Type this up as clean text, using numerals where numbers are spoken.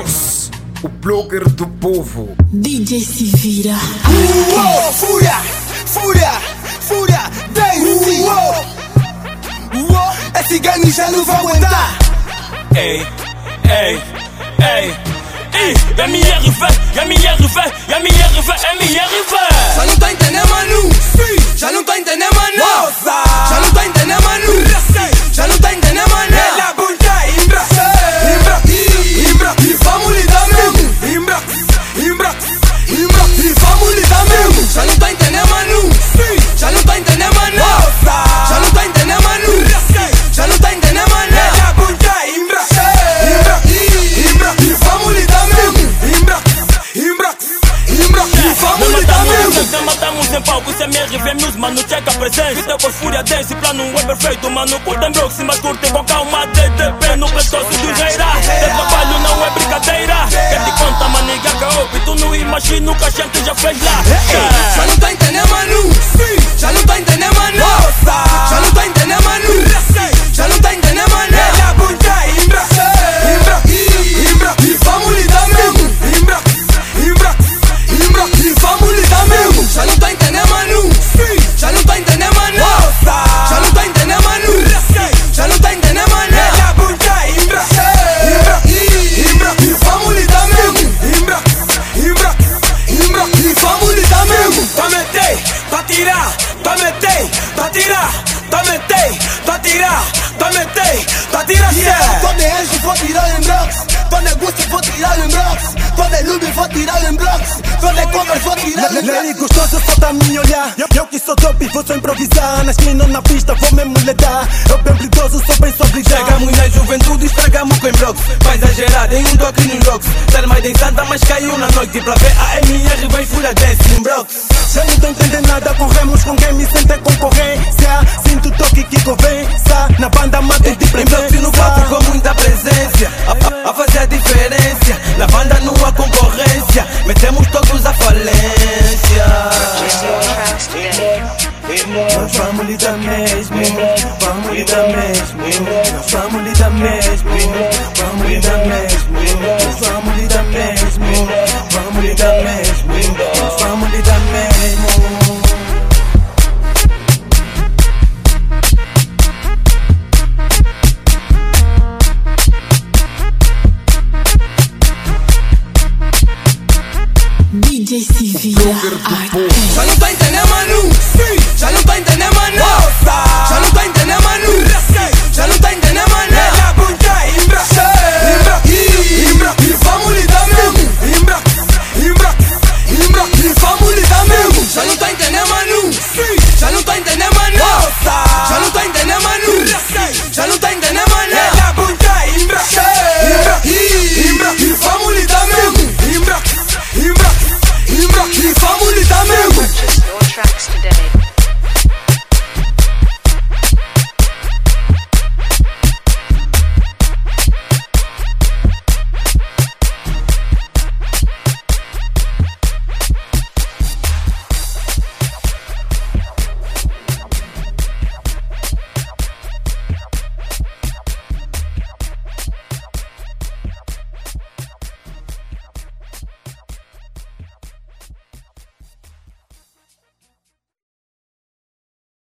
Brox, o blogger do povo. DJ se vira. Fúria, fúria, fúria, Daisy. Esse game já não vai aguentar. Ei, ei, ei, ei. MRV, MRV, MRV, MRV. Já não tá entendendo, mano. Já não tá entendendo, mano. Já não tá entendendo, mano. Já não tá entendendo, mano. Ela bunda, Imbra, Imbra, Imbra. E vamos lidar mesmo. Imbra, Imbra, Imbra. E vamos lidar mesmo. Já não tá entendendo, mano. Já não tá entendendo, mano. Já não tá entendendo, mano. Já não tá entendendo, mano. Ela bunda, Imbra, Imbra, Imbra. E vamos lidar mesmo. Imbra, Imbra, Imbra. E vamos lidar mesmo. Matamos em palco, CMRV News, mano, checa a presença. Vida com fúria, dance, plano é perfeito, mano. Curtem Brox, mas curtem com calma. DDP no pescoço do Reira. Teu trabalho não é brincadeira. Quem te conta, maniga, caope. Tu não imagina o que a gente já fez lá. Já não tá entendendo, mano. Já não tá entendendo, mano. Já não tá entendendo, mano. Já não tá entendendo, mano. Ela bunda, Imbra, Imbra, Imbra. E vamos lidar mesmo. Imbra, Imbra, Imbra. E vamos lidar mesmo. Já não tá entendendo, mano. Já não tá entendendo, mano. Já não tá entendendo, mano. Já não tá entendendo, mano. Ela bunda, Imbra, Imbra, Imbra. E vamos lidar mesmo. Imbra, Imbra, Imbra. E vamos lidar mesmo. Tá metei, tá tirar, tá metei, tá tirar, tá metei, tá tirar, tá metei, tá tirar. Tô de anjo, vou tirar em Brox. Tô de Gucci, vou tirar em Brox. Tô de Louis, vou tirar em Brox. Tô de Cover, vou tirar em Brox. Lady gostoso, só tá a me olhar. Eu que sou top, vou só improvisar. Nas esquina na pista, vou mesmo lidar. Eu bem blidoso, sou bem sobre já. Chegamos na juventude, estragamos com Brox. Vai exagerar em toque no Brox. Ser mais em Santa, mas caiu na noite. Pra ver a MR, vem fura dance em Brox. Já não tô entendendo nada, corremos com quem me sente concorrência. Sinto o toque que convença. Na banda mato de Em Brox presença. no palco com muita presença. A fazer a diferença. Na banda não há concorrência. Metemos todos a falência. Nós vamos lidar mesmo. Vamos lidar mesmo. Nós vamos lidar mesmo. Vamos lidar mesmo. Nós vamos lidar mesmo. Vamos lidar mesmo. Nós vamos lidar mesmo. DJ se vira. Blogger do povo. Já não tá entendendo,